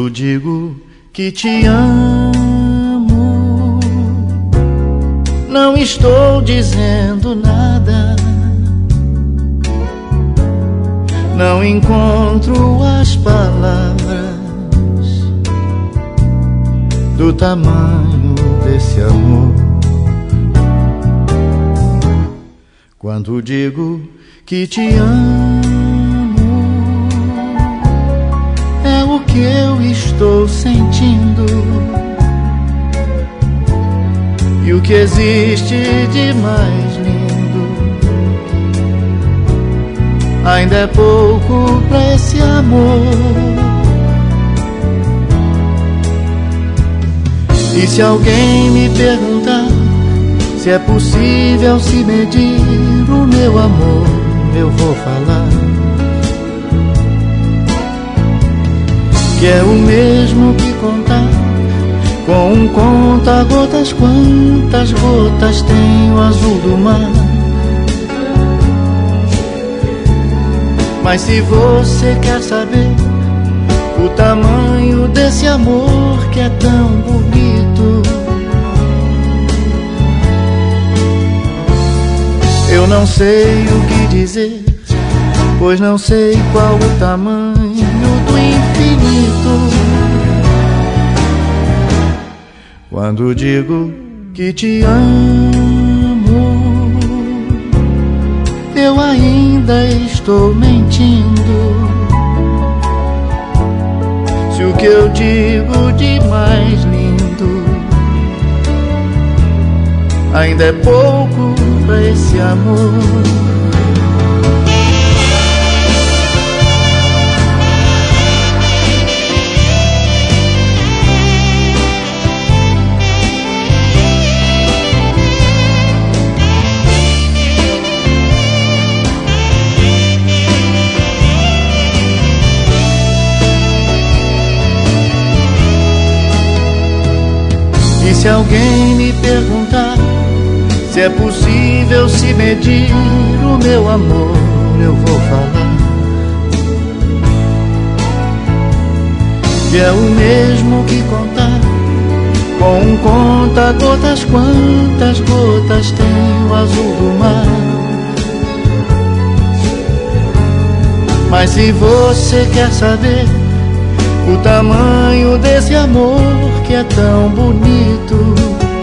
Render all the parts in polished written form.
Quando digo que te amo, não estou dizendo nada. Não encontro as palavras do tamanho desse amor. Quando digo que te amo, é o que eu estou sentindo, e o que existe de mais lindo. Ainda é pouco pra esse amor. E se alguém me perguntar se é possível se medir o meu amor, eu vou falar que é o mesmo que contar com um conta-gotas quantas gotas tem o azul do mar. Mas se você quer saber o tamanho desse amor que é tão bonito, eu não sei o que dizer, pois não sei qual o tamanho do infinito. Quando digo que te amo, eu ainda estou mentindo. Se o que eu digo de mais lindo ainda é pouco pra esse amor. E se alguém me perguntar se é possível se medir o meu amor, eu vou falar que é o mesmo que contar com um conta-gotas quantas gotas tem o azul do mar. Mas se você quer saber o tamanho desse amor que é tão bonito,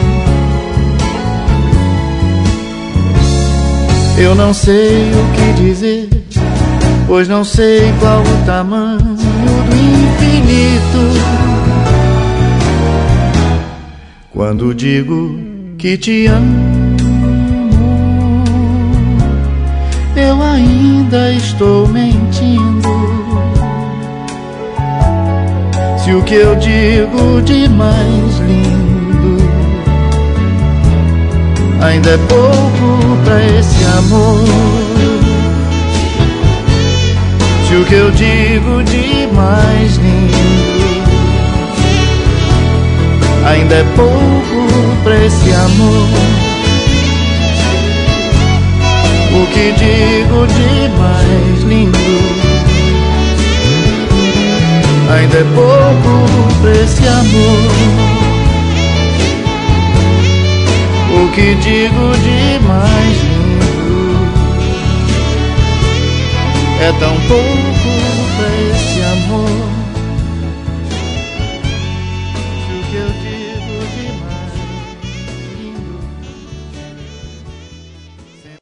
eu não sei o que dizer, pois não sei qual o tamanho do infinito. Quando digo que te amo, eu ainda estou mentindo. Se o que eu digo de mais lindo ainda é pouco pra esse amor. Se o que eu digo de mais lindo ainda é pouco pra esse amor. O que digo de mais lindo ainda é pouco pra esse amor. O que digo de mais lindo é tão pouco